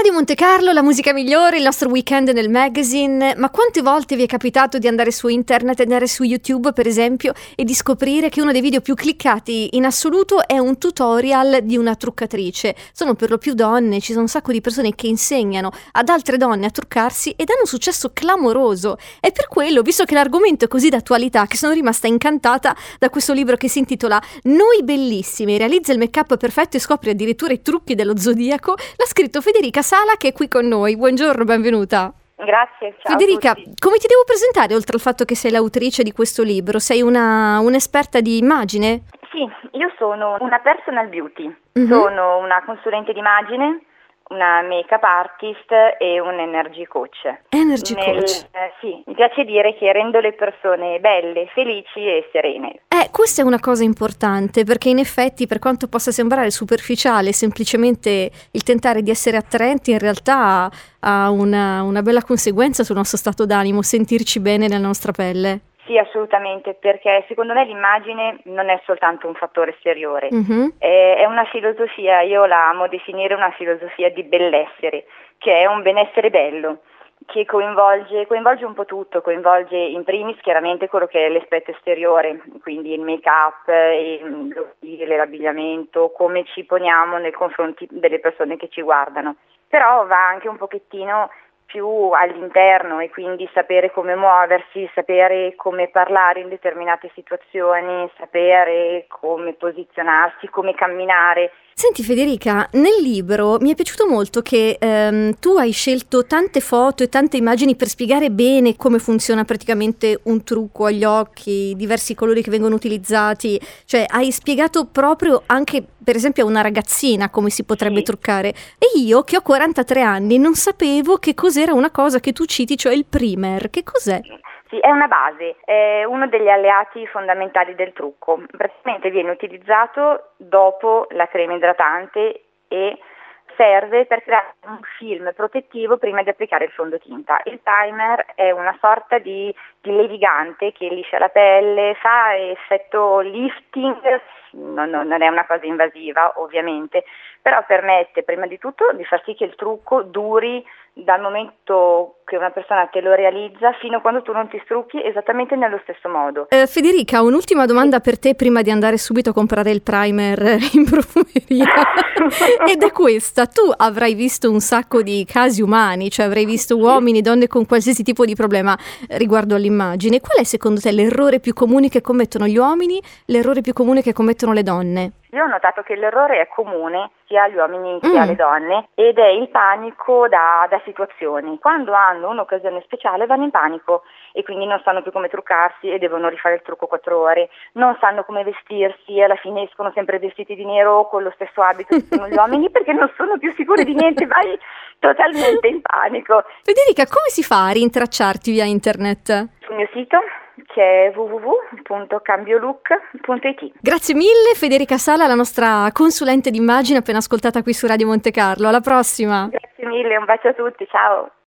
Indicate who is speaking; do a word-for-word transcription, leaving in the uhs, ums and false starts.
Speaker 1: Radio Monte Carlo, la musica migliore, il nostro weekend nel magazine. Ma quante volte vi è capitato di andare su internet, andare su YouTube per esempio, e di scoprire che uno dei video più cliccati in assoluto è un tutorial di una truccatrice? Sono per lo più donne, ci sono un sacco di persone che insegnano ad altre donne a truccarsi ed hanno un successo clamoroso. È per quello, visto che l'argomento è così d'attualità, che sono rimasta incantata da questo libro che si intitola Noi Bellissime, realizza il make-up perfetto e scopri addirittura i trucchi dello zodiaco. L'ha scritto Federica Sala, che è qui con noi. Buongiorno, benvenuta.
Speaker 2: Grazie, ciao.
Speaker 1: Federica, come ti devo presentare oltre al fatto che sei l'autrice di questo libro? Sei una un'esperta di immagine?
Speaker 2: Sì, io sono una personal beauty,
Speaker 1: Mm-hmm.
Speaker 2: sono una consulente d'immagine, una make-up artist e un energy coach.
Speaker 1: Energy
Speaker 2: Nel-
Speaker 1: coach.
Speaker 2: eh, sì, mi piace dire che rendo le persone belle, felici e serene.
Speaker 1: Eh, questa è una cosa importante, perché in effetti, per quanto possa sembrare superficiale, semplicemente il tentare di essere attraenti in realtà ha una, una bella conseguenza sul nostro stato d'animo, sentirci bene nella nostra pelle.
Speaker 2: Sì, assolutamente, perché secondo me l'immagine non è soltanto un fattore esteriore,
Speaker 1: Mhm.
Speaker 2: è, è una filosofia, io la amo definire una filosofia di bellessere, che è un benessere bello, che coinvolge, coinvolge un po' tutto, coinvolge in primis chiaramente quello che è l'aspetto esteriore, quindi il make-up, il- lo stile, l'abbigliamento, come ci poniamo nei confronti delle persone che ci guardano, però va anche un pochettino più all'interno e quindi sapere come muoversi, sapere come parlare in determinate situazioni, sapere come posizionarsi, come camminare.
Speaker 1: Senti Federica, nel libro mi è piaciuto molto che ehm, tu hai scelto tante foto e tante immagini per spiegare bene come funziona praticamente un trucco agli occhi, i diversi colori che vengono utilizzati, cioè hai spiegato proprio anche per esempio a una ragazzina come si potrebbe
Speaker 2: Sì.
Speaker 1: truccare, e io che ho quarantatré anni non sapevo che cos'era una cosa che tu citi, cioè il primer. Che cos'è?
Speaker 2: Sì, è una base, è uno degli alleati fondamentali del trucco. Praticamente viene utilizzato dopo la crema idratante e serve per creare un film protettivo prima di applicare il fondotinta. Il primer è una sorta di, di levigante che liscia la pelle, fa effetto lifting, non, non non è una cosa invasiva ovviamente, però permette prima di tutto di far sì che il trucco duri dal momento che una persona te lo realizza fino a quando tu non ti strucchi esattamente nello stesso modo.
Speaker 1: Eh, Federica, un'ultima domanda per te prima di andare subito a comprare il primer in profumeria. Ed è questa: tu avrai visto un sacco di casi umani, cioè avrai visto uomini, donne con qualsiasi tipo di problema riguardo all'immagine. Qual è secondo te l'errore più comune che commettono gli uomini, l'errore più comune che commettono le donne?
Speaker 2: Io ho notato che l'errore è comune sia agli uomini che
Speaker 1: Mm.
Speaker 2: alle donne ed è il panico da, da situazioni. Quando hanno un'occasione speciale vanno in panico e quindi non sanno più come truccarsi e devono rifare il trucco quattro ore, non sanno come vestirsi e alla fine escono sempre vestiti di nero con lo stesso abito che sono gli uomini perché non sono più sicuri di niente, vai totalmente in panico.
Speaker 1: Federica, come si fa a rintracciarti via internet?
Speaker 2: Sul mio sito che è w w w punto cambiolook punto i t.
Speaker 1: Grazie mille Federica Sala, la nostra consulente d'immagine appena ascoltata qui su Radio Monte Carlo. Alla prossima!
Speaker 2: Grazie mille, un bacio a tutti, ciao.